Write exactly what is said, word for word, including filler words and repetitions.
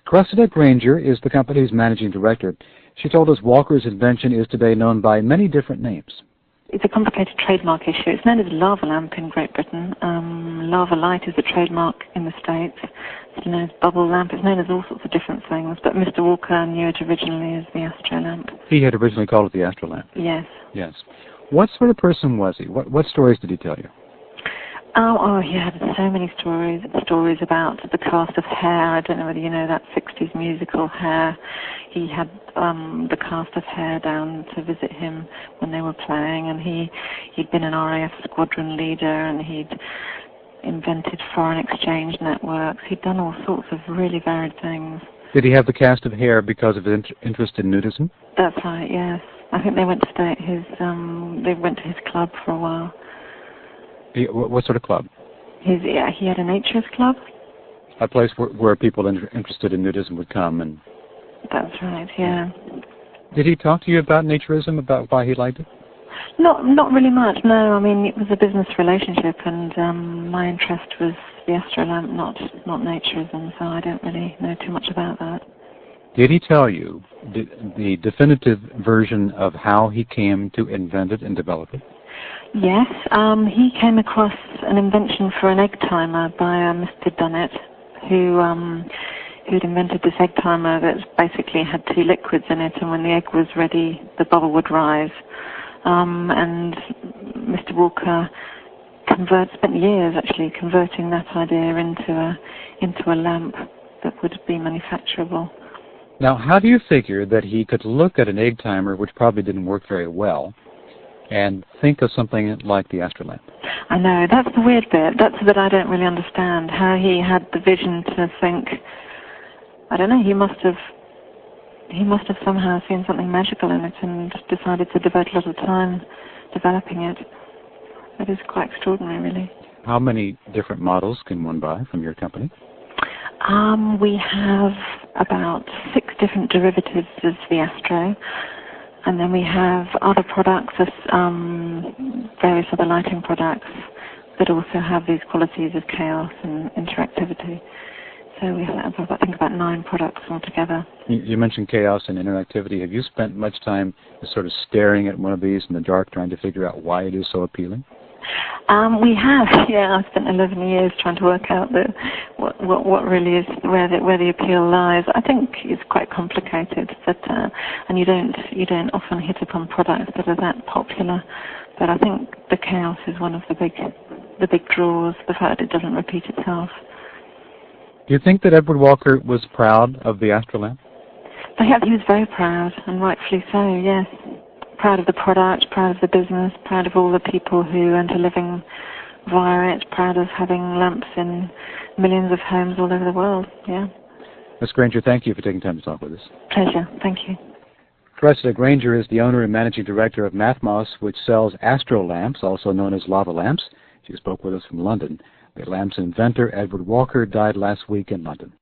Cressida Granger is the company's managing director. She told us Walker's invention is today known by many different names. It's a complicated trademark issue. It's known as lava lamp in Great Britain. Um, lava light is a trademark in the States. It's known as bubble lamp. It's known as all sorts of different things. But Mister Walker knew it originally as the Astro lamp. He had originally called it the Astro lamp. Yes. Yes. What sort of person was he? What, what stories did he tell you? Oh, oh, he had so many stories. Stories about the cast of Hair. I don't know whether you know that sixties musical Hair. He had um, the cast of Hair down to visit him when they were playing, and he he'd been an R A F squadron leader, and he'd invented foreign exchange networks. He'd done all sorts of really varied things. Did he have the cast of Hair because of his int interest in nudism? That's right. Yes, I think they went to stay at his. Um, they went to his club for a while. He, what, what sort of club? His, yeah, he had a nature's club. A place where, where people in, interested in nudism would come. And that's right, yeah. Did he talk to you about naturism, about why he liked it? Not not really much, no. I mean, it was a business relationship, and um, my interest was the Astrolamp, not, not naturism, so I don't really know too much about that. Did he tell you the, the definitive version of how he came to invent it and develop it? Yes, um, he came across an invention for an egg timer by uh, Mister Dunnett, who um, who'd invented this egg timer that basically had two liquids in it, and when the egg was ready, the bubble would rise. Um, and Mister Walker convert, spent years actually converting that idea into a into a lamp that would be manufacturable. Now, how do you figure that he could look at an egg timer, which probably didn't work very well, and think of something like the Astrolamp? I know, that's the weird bit. That's the bit I don't really understand, how he had the vision to think, I don't know, he must have he must have somehow seen something magical in it and decided to devote a lot of time developing it. It is quite extraordinary, really. How many different models can one buy from your company? Um, we have about six different derivatives of the Astro. And then we have other products, um, various other lighting products that also have these qualities of chaos and interactivity. So we have, I think, about nine products altogether. You, you mentioned chaos and interactivity. Have you spent much time sort of staring at one of these in the dark, trying to figure out why it is so appealing? Um, we have, yeah. I've spent eleven years trying to work out the, what, what, what really is where the, where the appeal lies. I think it's quite complicated, but uh, and you don't you don't often hit upon products that are that popular. But I think the chaos is one of the big the big draws. The fact it doesn't repeat itself. Do you think that Edward Walker was proud of the Astrolamp? Perhaps he was very proud, and rightfully so. Yes. Proud of the product, proud of the business, proud of all the people who earned a living via it, proud of having lamps in millions of homes all over the world, yeah. Miz Granger, thank you for taking time to talk with us. Pleasure, thank you. Cressida Granger is the owner and managing director of Mathmos, which sells Astro lamps, also known as lava lamps. She spoke with us from London. The lamp's inventor, Edward Walker, died last week in London.